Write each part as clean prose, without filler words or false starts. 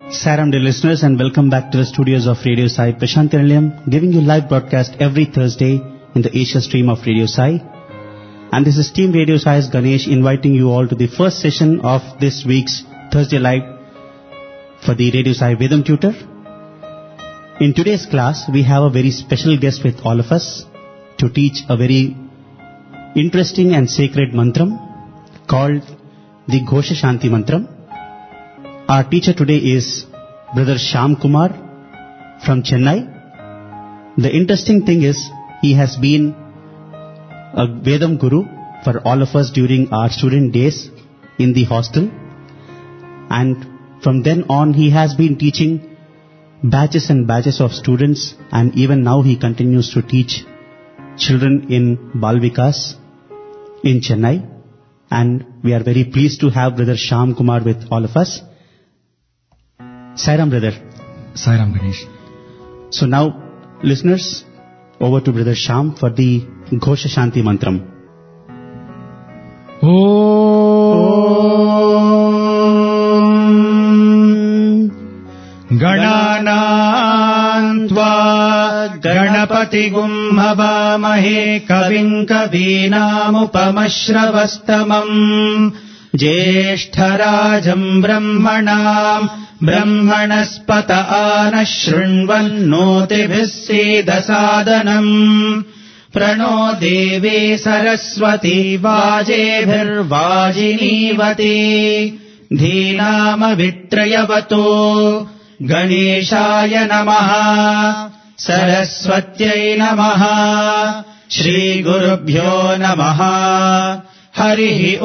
Saram, dear listeners, and welcome back to the studios of Radio Sai Prashanthi Nilayam, giving you live broadcast every Thursday in the Asia stream of Radio Sai. And this is Team Radio Sai's Ganesh inviting you all to the first session of this week's Thursday Live for the Radio Sai Vedam Tutor. In today's class, we have a very special guest with all of us to teach a very interesting and sacred mantram called the Ghosha Shanti Mantram. Our teacher today is Brother Shyam Kumar from Chennai. The interesting thing is he has been a Vedam Guru for all of us during our student days in the hostel. And from then on he has been teaching batches and batches of students, and even now he continues to teach children in Bal Vikas in Chennai. And we are very pleased to have Brother Shyam Kumar with all of us. Sairam, brother. Sairam, Ganesh. So now, listeners, over to Brother Shyam for the Ghosha Shanti Mantram. Om Gananam Tva Ganapatigum Havamahe Kavim Kavinam Upamashravastamam Jeshtarajam Brahmanam Brahmanaspata Anashrunvannotibhis Sedasadanam Prano Deve Saraswati Vajebhir Vajinivati Dhinama Vitrayavato Ganeshaya Namaha Saraswatyai Namaha Shri Gurubhyo Namaha Harihi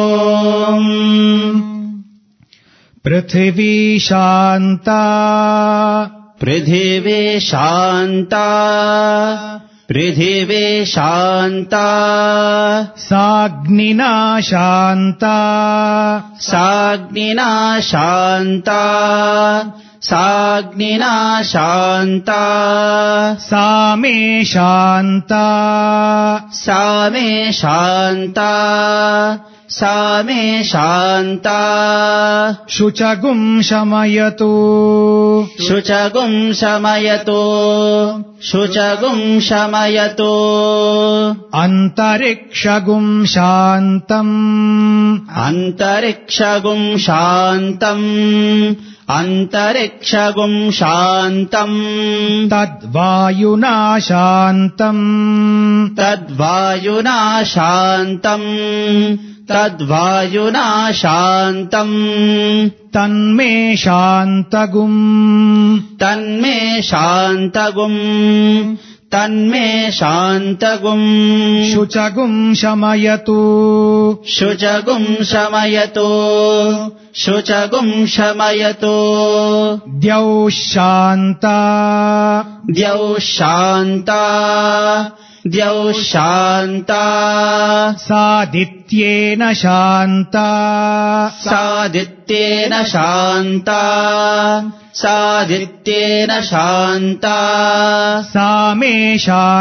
Om. Prithvi Shanta, Prithvi Shanta, Prithvi Shanta, Sagnina Shanta, Sagnina Shanta, Sagnina Shanta, Same Shanta, Same Shanta, Same Shanta, Shuchagum Shamayatu, Shuchagum Shamayatu, Shuchagum Shamayatu, Antarikshagum Shantam, Antarikshagum Shantam, Antarikshagum Shantam, Tadvayuna Shantam, Tadvayuna Shantam, Tadvayuna Shantam, Tanme Shantagum, Tanme Shantagum, Tanme Shantagum, Shuchagum Shamayatu, Shuchagum Shamayatu, Shuchagum Shamayatu, Dyau Shanta, Dyau Shanta, Dyau Shanta, Sadityena Shanta, Sadityena Shanta, Sadityena Shanta, Same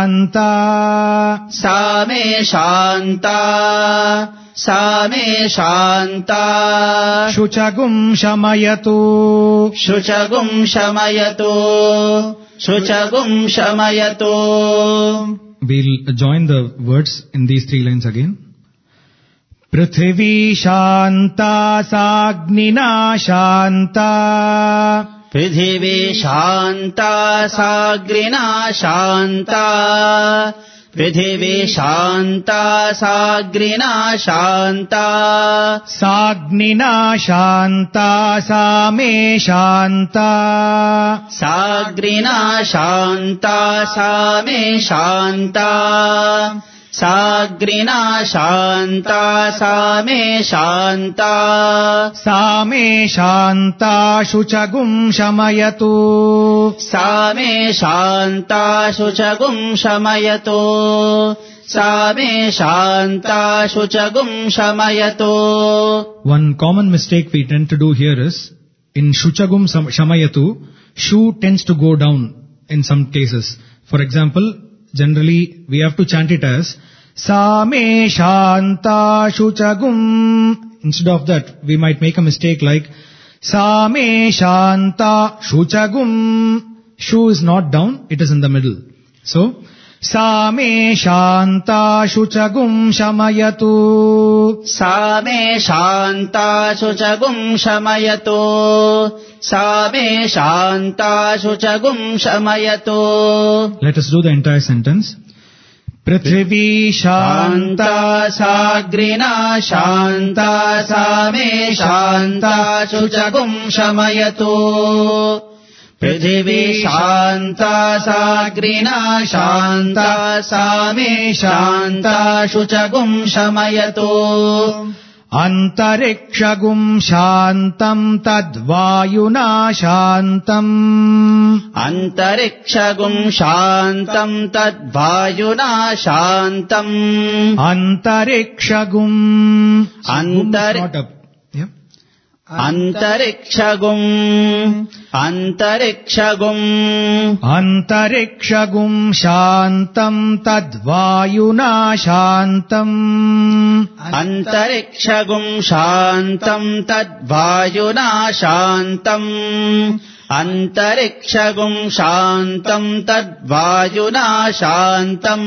Shanta, Same Shanta, Same Shanta, Shuchagum Shamayatu, Shuchagum Shamayatu, Shuchagum Shamayatu. We'll join the words in these three lines again. Prithvi Shanta Sagnina Shanta, Prithvi Shanta Sagrina Shanta, Prithvi Shanta Sagrina Shanta, Sagnina Shanta Same Shanta, Sagrina Shanta Same Shanta, Sagrina Shanta Same Shanta, Same Shanta Shuchagum Shamayatu, Same Shanta Shuchagum Shamayatu, Same Shanta Shuchagum Shamayatu. One common mistake we tend to do here is, in Shuchagum Shamayatu, Shu tends to go down in some cases. For example, generally we have to chant it as Same Shanta Shuchagum. Instead of that, we might make a mistake like Sa me shanta shuchagum. Shu is not down, it is in the middle. So, sa me shanta shuchagum shamayatu. Sa me shanta shuchagum shamayatu. Sa me shanta shuchagum shamayatu. Let us do the entire sentence. Prithvi shanta sagrina shanta sa me shanta shuchagum shamayatu. Prithvi shanta sagrina shanta sa me shanta shuchagum shamayatu. Antarikshagum shantam tadvayuna shantam. Antarikshagum shantam tadvayuna shantam. Antarikshagum. Not up. Yeah. Antarikshagum. Antarikshagum. Antarikshagum shantam tadvayuna shantam. Antarikshagum shantam tadvayuna shantam. Antarikshagum shantam tadvayuna shantam.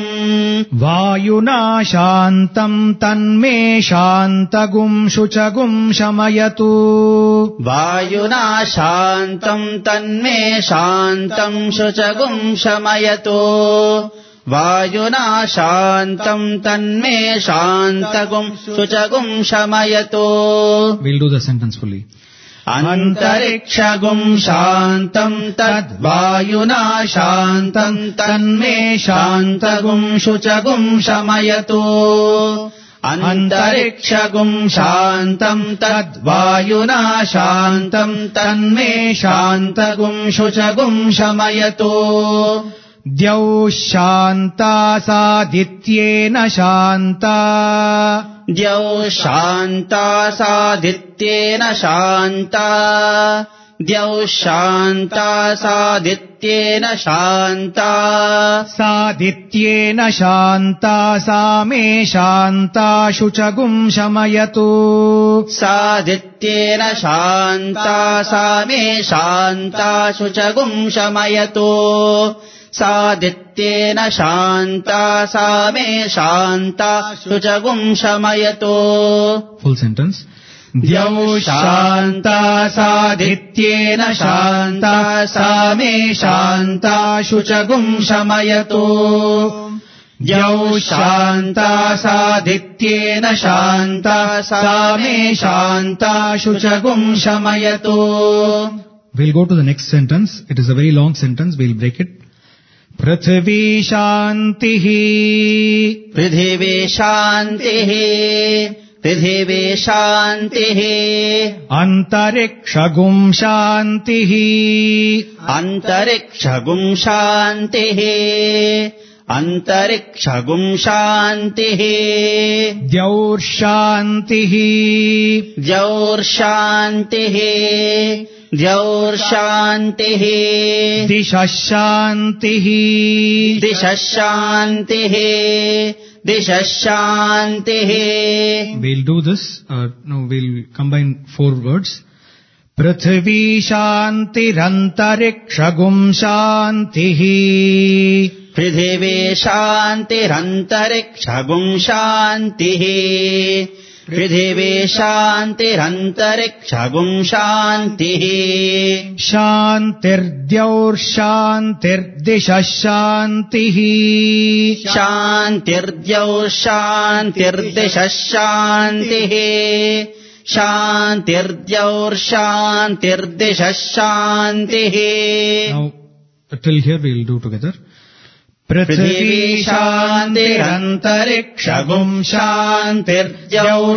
Vayuna shantam tanme shantagum shuchagum shamayatu. Vayuna shantam tanme shantam shuchagum shamayatu. Vayuna shantam tanme shantagum shuchagum shamayatu. We'll do the sentence fully. Antarikshagum shantam tadvayuna shantam tanme shantagum shuchagum shamayatu. Antarikshagum shantam tadvayuna shantam tanme shantagum shuchagum shamayatu. Dyau shanta sadityena shanta. Dyau shanta sadityena shanta. Dyau shanta sadityena shanta. Sadityena shanta sa me shanta shuchagum shamayatu. Sadityena shanta sa me shanta shuchagum shamayatu. Sadityena shanta sa me shanta shuchagum shamayatu. Full sentence. Dyau shanta sadityena shanta sa me shanta shuchagum shamayatu. Dyau shanta sadityena shanta sa me shanta shuchagum shamayatu. We'll go to the next sentence. It is a very long sentence. We'll break it. Prithvi shantihi. Prithvi shantihi. Prithvi shantihi. Antarikshagum shantihi. Antarikshagum shantihi. Antarikshagum shantihi. Dyaur shantihi. Dyaur shantihi. Dyaur shantihi. Dishashantihi. Dishashantihi. Dishashantihi. We'll do this. No, we'll combine 4 words. Prithvi shantirantarikshagun shantihi. Prithvi shantirantarikshagun shantihi. Prithvi shantirantarikshagun shantihi. Shantirdyaur shantirdishashantihi. Shantirdyaur shantirdishashantihi. Shantirdyaur shantirdishashantihi. Now, till here we'll do together. Prithvi shantirantarikshagun shantirdyaur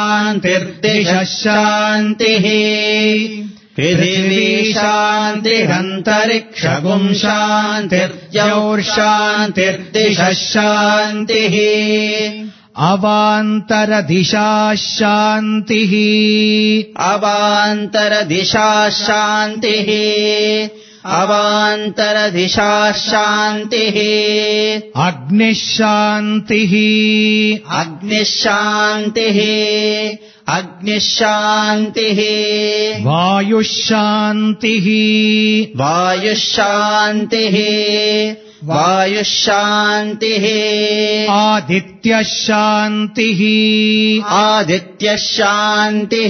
shantirdishashantihi. Prithvi shantirantarikshagun shantirdyaur shantirdishashantihi. Avantaradishashantihi. Avantaradishashantihi. Avantaradishashantihi. Agnishantihi. Agnishantihi. अग्निशान्तिः वायुशान्तिः वायुशान्तिः वायुशान्तिः आदित्यशान्तिः आदित्यशान्तिः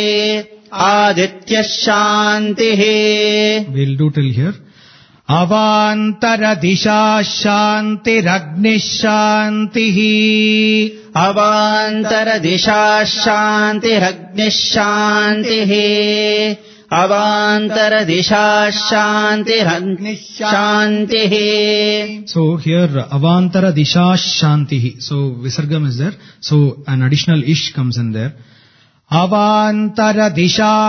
आदित्यशान्तिः. We'll do till here. अवान्तरदिशा शान्तिरग्निशान्तिः अवान्तरदिशा शान्तिरग्निशान्तिः अवान्तरदिशा शान्तिरग्निशान्तिः. So here avantara disha shantihi. So visargam is there. So an additional ish comes in there. Avantara disha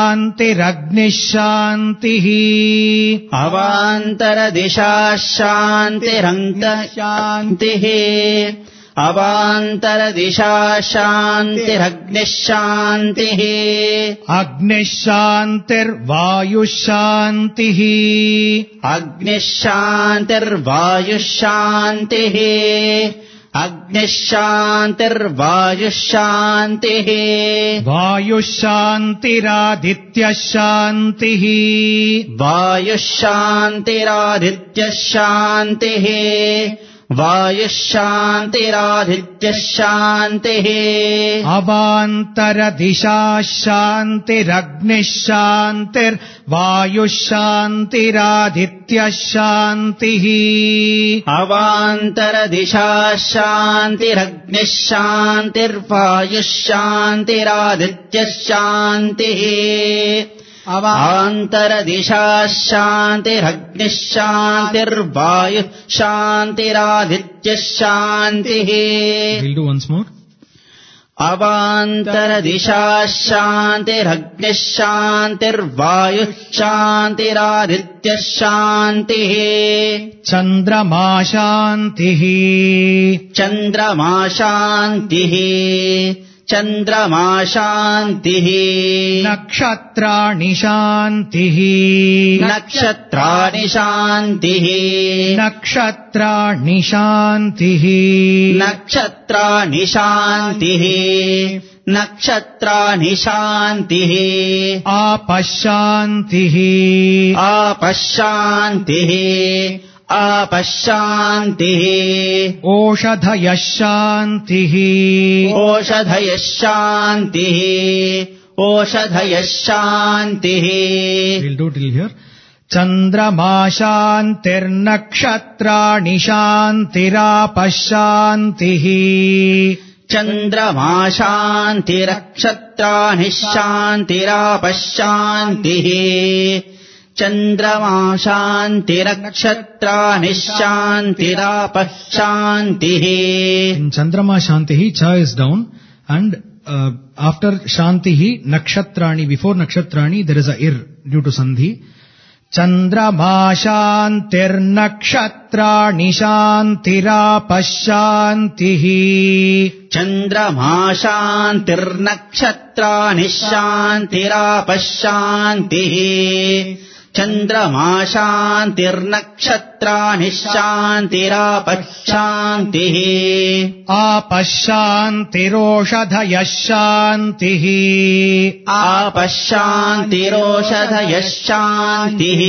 shantiragnishantihi. अवान्तरदिशा शान्तिरग्निशान्तिः अवान्तरदिशा शान्तिरग्निशान्तिः Agnishantirvayushantihi. अग्निशान्तिर्वायुशान्तिः अग्निशान्तिर्वायुशान्तिः Vayushantiradityashantihi. वायुशान्तिरादित्यशान्तिः वायुशान्तिरादित्यशान्तिः Avantara disha shantiragnishantirvayushantiradityashantihi. अवान्तरदिशा शान्तिरग्निशान्तिर्वायुशान्तिरादित्यशान्तिः अवान्तरदिशा शान्तिरग्निशान्तिर्वायुशान्तिरादित्यशान्तिः. We'll do once more. अवान्तरदिशा शान्तिरग्निशान्तिर्वायुशान्तिरादित्यशान्तिः Chandrama shantihi. चन्द्रमा शान्तिः चन्द्रमा शान्तिः Nakshatrani shantihi. नक्षत्राणि शान्तिः Nakshatrani shantihi. नक्षत्राणि शान्तिः नक्षत्राणि शान्तिः Apashantihi. आपशान्तिः आपशान्तिः Oshadhayashantihi. ओषधयः शान्तिः ओषधयः शान्तिः. We'll do till here. Chandrama shantirnakshatrani shantirapashantihi. चन्द्रमा शान्तिरक्षत्राणि शान्तिरापशान्तिः चन्द्रमा शान्तिरक्षत्राणि शान्तिरापशान्तिः. In Chandrama shantihi, cha is down, and after shantihi, nakshatrani, before nakshatrani, there is a ir due to sandhi. Chandrama shantirnakshatrani shantirapashantihi. चन्द्रमा शान्तिर्नक्षत्राणि शान्तिरापशान्तिः चन्द्रमा शान्तिर्नक्षत्राणि शान्तिरापशान्तिः. Apashantiroshadhayah shantihi. आपशान्तिरोषधयः शान्तिः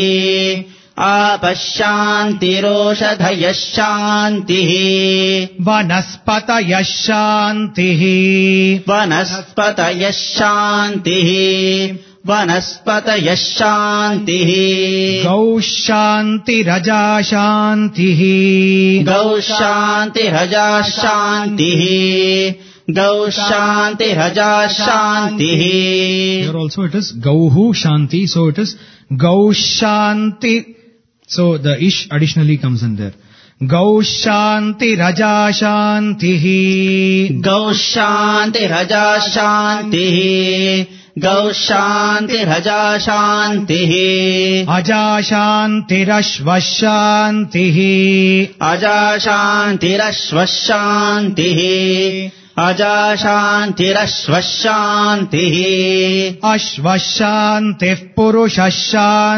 आपशान्तिरोषधयः शान्तिः. Vanaspatayah shantihi. वनस्पतयः शान्तिः वनस्पतयः शान्तिः. Gau shantiraja shantihi. गौ शान्तिरजा शान्तिः गौ शान्तिरजा शान्तिः. Here also it is Gauhu Shanti, so it is Gau Shanti. So the ish additionally comes in there. Gau Shanti Raja Shantihi. गौ शान्तिरजा शान्तिः गौ शान्तिरजा शान्तिः. Aja Shantirashva Shantihi. अजा शान्तिरश्व शान्तिः अजा शान्तिरश्व शान्तिः. Ashva Shantih Purusha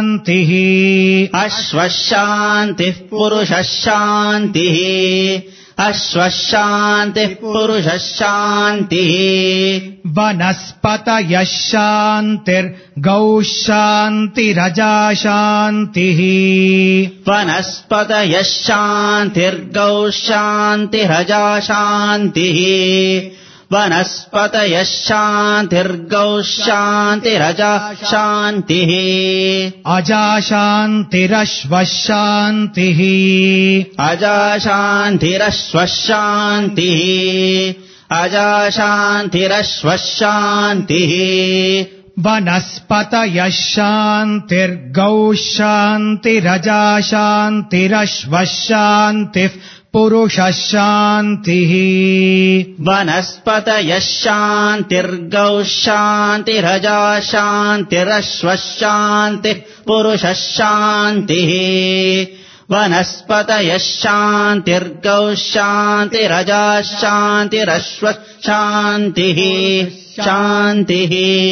Shantihi. अश्व शान्तिः पुरुषः शान्तिः अश्वशान्तिः पुरुषः शान्तिः वनस्पतयः शान्तिर्गौः शान्तिरजा शान्तिः वनस्पतयः शान्तिर्गौः शान्तिरजा शान्तिः वनस्पतयः शान्तिर्गौः शान्तिरजा शान्तिः अजा शान्तिरश्वः शान्तिः अजा शान्तिरश्वः शान्तिः अजा शान्तिरश्वः शान्तिः वनस्पतयः शान्तिर्गौः शान्तिरजा शान्तिरश्वः शान्तिः पुरुषः शान्तिः वनस्पतयः शान्तिर्गौः शान्तिरजा शान्तिरश्वः शान्तिः पुरुषः शान्तिः वनस्पतयः शान्तिर्गौः शान्तिरजा शान्तिरश्वः शान्तिः शान्तिः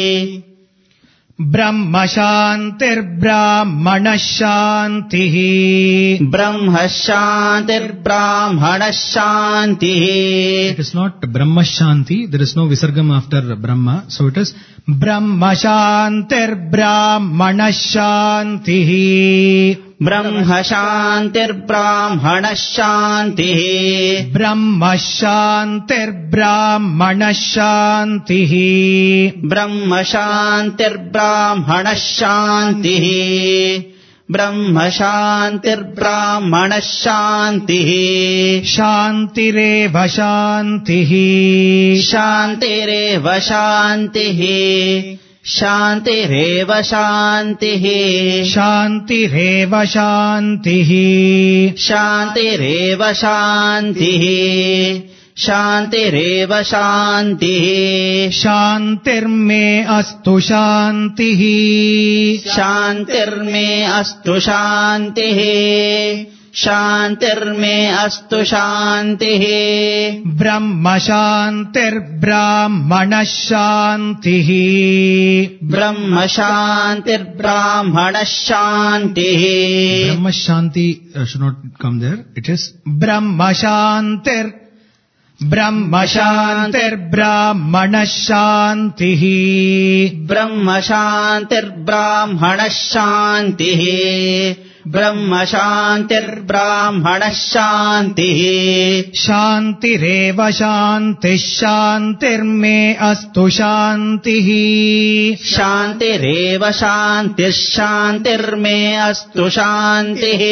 ब्रह्म शान्तिर्ब्राह्मणः शान्तिः ब्रह्म शान्तिर्ब्राह्मणः शान्तिः It is not Brahma Shanti, there is no Visargam after Brahma, so it is Brahma Shantirbramana Shantihi ब्रह्म शान्तिर्ब्राह्मणः शान्तिः Brahma Shantirbramana Shantihi ब्रह्म शान्तिर्ब्राह्मणः शान्तिः ब्रह्म शान्तिर्ब्राह्मणः शान्तिः शान्तिरेव शान्तिहि शान्तिरेव शान्तिः शान्तिरेव शान्तिः शान्तिरेव शान्तिहि शान्तिरेव शान्तिः शान्तिरेव शान्तिः शान्तिर्मे अस्तु शान्तिः शान्तिर्मे अस्तु शान्तिः शान्तिर्मे अस्तु शान्तिः ब्रह्म शान्तिर्ब्राह्मणः शान्तिः ब्रह्म शान्तिर्ब्राह्मणः शान्तिः ब्रह्म शान्ति should not come there. It is ब्रह्म शान्तिर्ब्राह्मणः शान्तिः ब्रह्म शान्तिर्ब्राह्मणः शान्तिः ब्रह्म शान्तिर्ब्राह्मणः शान्तिः शान्तिरेव शान्तिः शान्तिर्मे अस्तु शान्तिः शान्तिरेव शान्तिः शान्तिर्मे अस्तु शान्तिः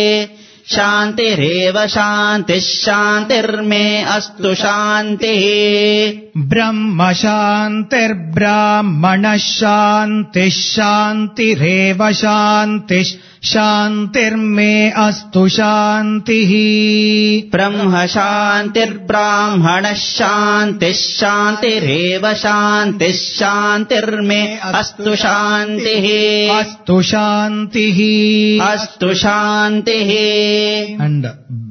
शान्तिरेव शान्तिः शान्तिर्मे अस्तु शान्तिः ब्रह्म शान्तिर्ब्राह्मणः शान्तिः शान्तिरेव शान्तिः शान्तिर्मे अस्तु शान्तिः ब्रह्म शान्तिर्ब्राह्मणः शान्तिः शान्तिरेव शान्तिः शान्तिर्मे अस्तु शान्तिः अस्तु शान्तिः अस्तु शान्तिः and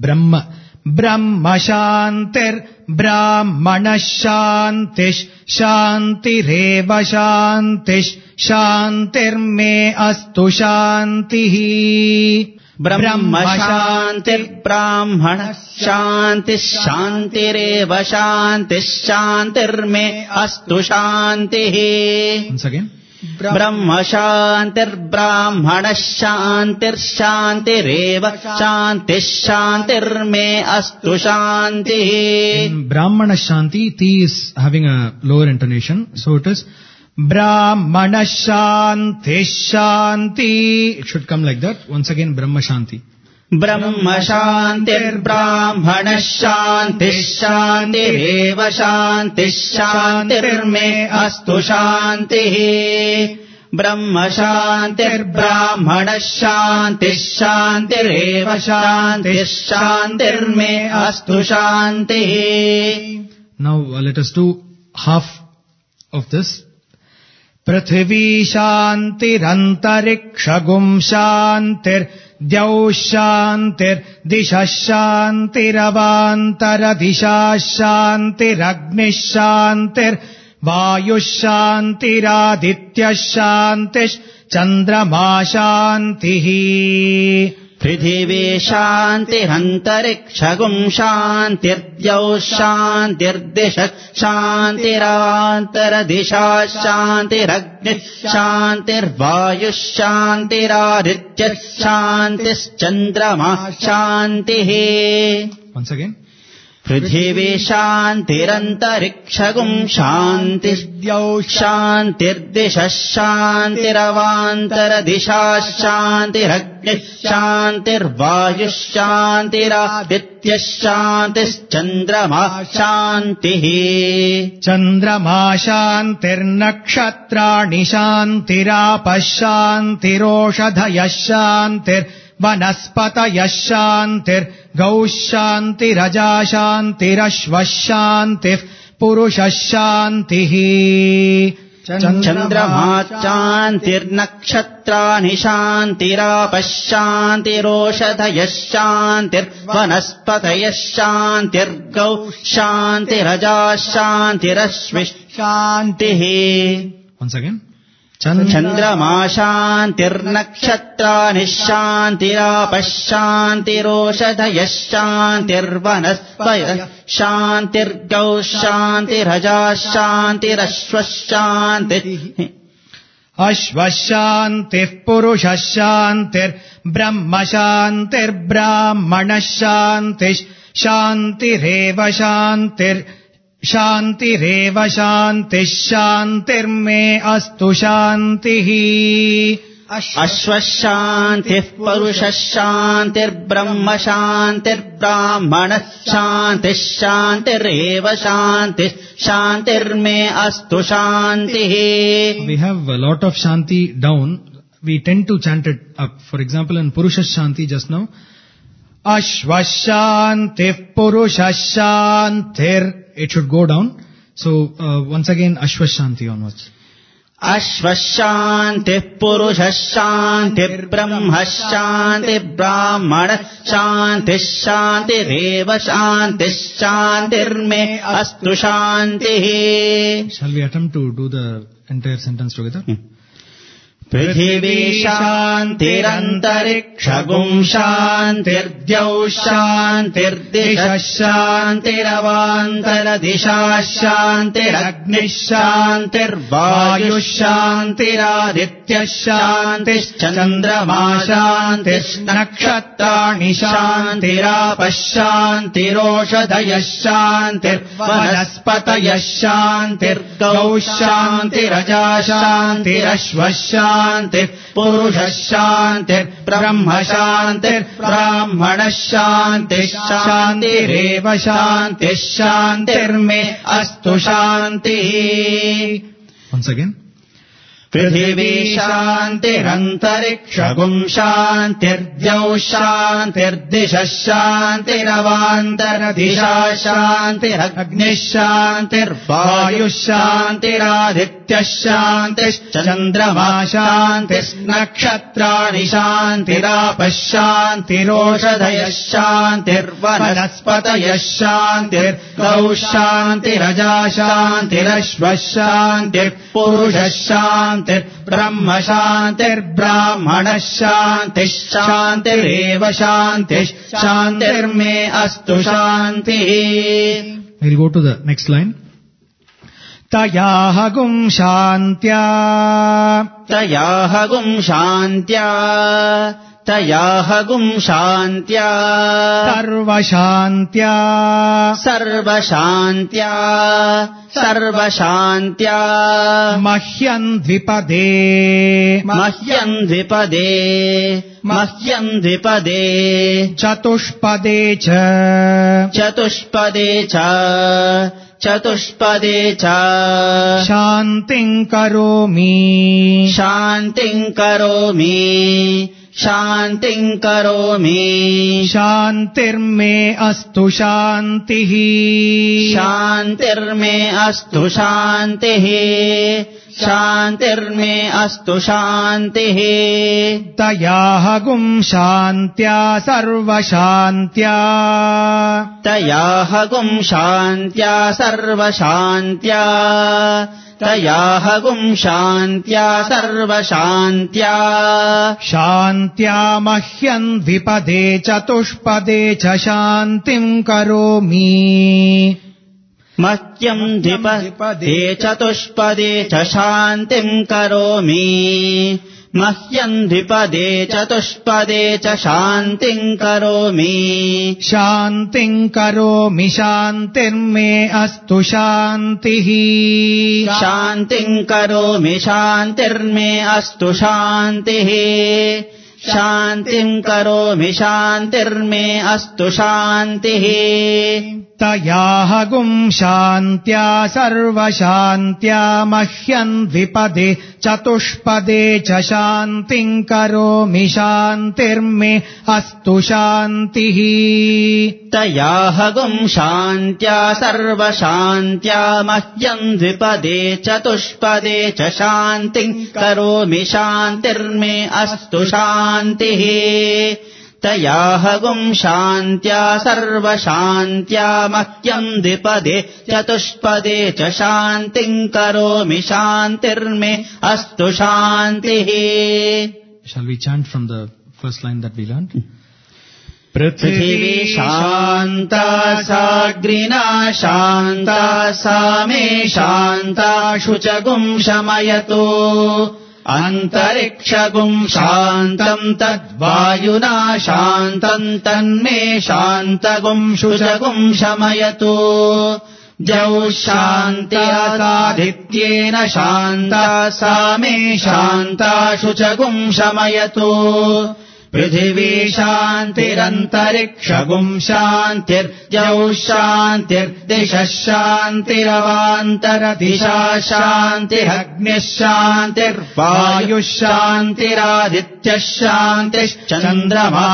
ब्रह्म शान्तिर्ब्राह्मणः शान्तिः शान्तिरेव शान्तिः शान्तिर्मे अस्तु शान्तिः ब्रह्म शान्तिर्ब्राह्मणः शान्तिः शान्तिरेव शान्तिः शान्तिर्मे अस्तु शान्तिः once again ब्रह्म शान्तिर्ब्राह्मणः शान्तिर्शान्तिरेव शान्तिः शान्तिर्मे अस्तु शान्तिः in Brahmana Shanti, T is having a lower intonation, so it is Brahmana Shanti Shanti. It should come like that. Once again, Brahma Shanti. ब्रह्म शान्तिर्ब्राह्मणः शान्तिः शान्तिरेव शान्तिः शान्तिर्मे अस्तु शान्तिः ब्रह्म शान्तिर्ब्राह्मणः शान्तिः शान्तिरेव शान्तिः शान्तिर्मे अस्तु शान्तिः. Now let us do half of this. पृथिवी शान्तिरन्तरिक्षगुं शान्तिर्द्यौ शान्तिर्दिशः शान्तिरवान्तरदिशाः शान्तिरग्निः शान्तिर्वायुः शान्तिरादित्यः शान्तिश्चन्द्रमा शान्तिः. पृथिवी शान्तिरन्तरिक्षगुं शान्तिर्द्यौ शान्तिर्दिशः शान्तिरान्तरदिशा शान्तिरग्निः शान्तिर्वायुः शान्तिरादित्यः शान्तिश्चन्द्रमा शान्तिः. Once again. पृथिवी शान्तिरन्तरिक्षगुं शान्तिर्द्यौ शान्तिर्दिशः शान्तिरवान्तरदिशा शान्तिरग्निः शान्तिर्वायुः शान्तिरादित्यः शान्तिश्चन्द्रमा शान्तिः. चन्द्रमा शान्तिर्नक्षत्राणि शान्तिरापः शान्तिरोषधयः शान्तिर्वनस्पतयः शान्तिर्गौः शान्तिरजा शान्तिरश्वः शान्तिः पुरुषः शान्तिः. चन्द्रमा शान्तिर्नक्षत्राणि शान्तिरापः शान्तिरोषधयः शान्तिर्वनस्पतयः शान्तिर्गौः शान्तिरजा शान्तिरश्विः शान्तिः. Once again. चन्द्रमा शान्तिर्नक्षत्राणि शान्तिरापः शान्तिरोषधयः शान्तिर्वनस्पतयः शान्तिर्गौः शान्तिरजा शान्तिरश्वः शान्तिः. अश्वः शान्तिः पुरुषः शान्तिर्ब्रह्म शान्तिर्ब्राह्मणः शान्तिः शान्तिरेव शान्तिरेव शान्तिः शान्तिर्मे अस्तु शान्तिः. अश्वः शान्तिः पुरुषः शान्तिर्ब्रह्म शान्तिर्ब्राह्मणः शान्तिः शान्तिरेव शान्तिः शान्तिर्मे अस्तु शान्तिः. We have a lot of Shanti down. We tend to chant it up. For example, in Purusha Shanti just now, Ashva Shanti Purusha Shantir. It should go down. So once again, Ashva Shanti onwards. Ashva Shanti Purusha Shanti Brahma Shanti Brahmana Shanti Shanti Reva Shanti Shantirme Astu Shanti. Shall we attempt to do the entire sentence together? पृथिवी शान्तिरन्तरिक्षगुं शान्तिर्द्यौ शान्तिर्दिशः शान्तिरवान्तरदिशा शान्तिरग्निः शान्तिर्वायुः शान्तिरादित्यः शान्तिश्चन्द्रमा शान्तिर्नक्षत्राणि शान्तिरापः शान्तिरोषधयः शान्तिर्वनस्पतयः शान्तिर्गौः शान्तिरजा शान्तिरश्वः शान्तिः पुरुषः शान्तिर्ब्रह्म शान्तिर्ब्राह्मणः शान्तिः शान्तिरेव शान्तिः शान्तिर्मे अस्तु शान्तिः. Once again. पृथिवी शान्तिरन्तरिक्षगुं शान्तिर्द्यौ शान्तिर्दिशः शान्तिरवान्तरदिशा शान्तिरग्निः शान्तिर्वायुः शान्तिरादित्यः शान्तिश्चन्द्रमा शान्तिर्नक्षत्राणि शान्तिरापः शान्तिरोषधयः शान्तिर्वनस्पतयः शान्तिर्गौः शान्तिरजा शान्तिरश्वः शान्तिर्पुरुषः शान्तिर्ब्रह्म शान्तिर्ब्राह्मणः शान्तिः शान्तिरेव शान्तिः शान्तिर्मे अस्तु शान्तिः. We'll go to the next line. तयाहगुं शान्त्या तयाहगुं शान्त्या तयाहगुं शान्त्या सर्वशान्त्या सर्वशान्त्या सर्वशान्त्या मह्यं द्विपदे मह्यं द्विपदे मह्यं द्विपदे चतुष्पदे च चतुष्पदे च चतुष्पदे च शान्तिं करोमि शान्तिं करोमि शान्तिं करोमि शान्तिर्मे अस्तु शान्तिः शान्तिर्मे अस्तु शान्तिः शान्तिर्मे अस्तु शान्तिः. तयाहगुं शान्त्या सर्वशान्त्या तयाहगुं शान्त्या सर्वशान्त्या तयाहगुं शान्त्या सर्वशान्त्या शान्त्या मह्यं द्विपदे चतुष्पदे च शान्तिं करोमि मह्यं द्विपदे चतुष्पदे च शान्तिं करोमि मह्यं द्विपदे चतुष्पदे च शान्तिं करोमि शान्तिं करोमि शान्तिर्मे अस्तु शान्तिः शान्तिं करोमि शान्तिर्मे अस्तु शान्तिः शान्तिं करोमि शान्तिर्मे अस्तु शान्तिः तयाहगुं शान्त्या सर्वशान्त्या मह्यं द्विपदे चतुष्पदे च शान्तिं करोमि शान्तिर्मे अस्तु शान्तिः तयाहगुं शान्त्या सर्वशान्त्या मह्यं द्विपदे चतुष्पदे च शान्तिं करोमि शान्तिर्मे अस्तु शान्तिः तयाहगुं शान्त्या सर्वशान्त्या मह्यं द्विपदे चतुष्पदे च शान्तिं करोमि शान्तिर्मे अस्तु शान्तिः. Shall we chant from the first line that we learned? पृथिवी शान्ता साग्रिना शान्ता सा मे शान्ता शुचगुं शमयतु अन्तरिक्षगुं शान्तम् तद्वायुना शान्तम् तन्मे शान्तगुं शुचगुं शमयतु जौ शान्त्यादित्येन शान्ता सा मे शान्ता शुचगुं शमयतु पृथिवी शान्तिरन्तरिक्षगुं शान्तिर्जौ शान्तिर्दिशः शान्तिरवान्तरदिशा शान्तिरग्निः शान्तिर्वायुः शान्तिरादित्यः शान्तिश्चन्द्रमा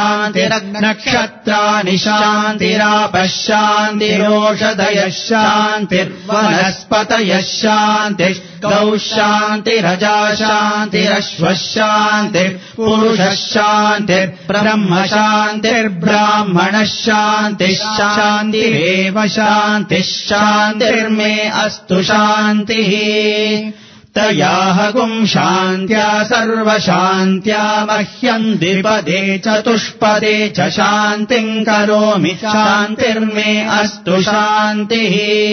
शान्तिर्नक्षत्राणि शान्तिरापः शान्तिरोषधयः शान्तिर्वनस्पतयः शान्तिः गौः शान्तिरजा शान्तिरश्वः शान्तिर्पुरुषः शान्तिर्ब्रह्म शान्तिर्ब्राह्मणः शान्तिः शान्तिरेव शान्तिः शान्तिर्मे अस्तु शान्तिः तयाहगुं शान्त्या सर्वशान्त्या मह्यं द्विपदे चतुष्पदे च शान्तिं करोमि शान्तिर्मे अस्तु शान्तिः.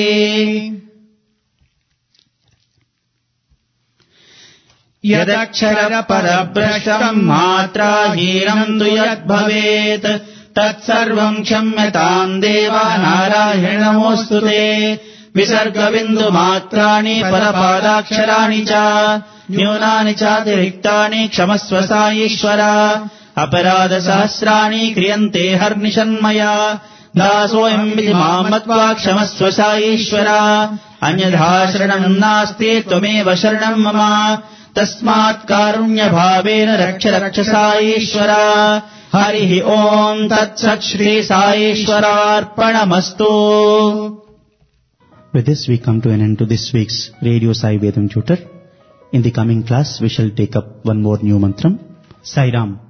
यदक्षरपरभ्रष्टम् मात्राहीनम् तु यद्भवेत् तत्सर्वम् क्षम्यताम् देव नारायण नमोऽस्तु ते. विसर्गबिन्दुमात्राणि परपादाक्षराणि च न्यूनानि चातिरिक्तानि क्षमस्व साईश्वर. अपराधसहस्राणि क्रियन्ते हर्निशन्मया दासोऽयम् विधि माम् मत्वा क्षमस्व साईश्वर. अन्यथा शरणम् नास्ति त्वमेव शरणम् मम तस्मात् कारुण्यभावेन रक्ष रक्ष साईश्वर. हरिः ओम् तत्सत् Shri साईश्वरार्पणमस्तु. With this we come to an end to this week's Radio Sai Vedam Tutor. In the coming class we shall take up one more new mantram, Sai Ram.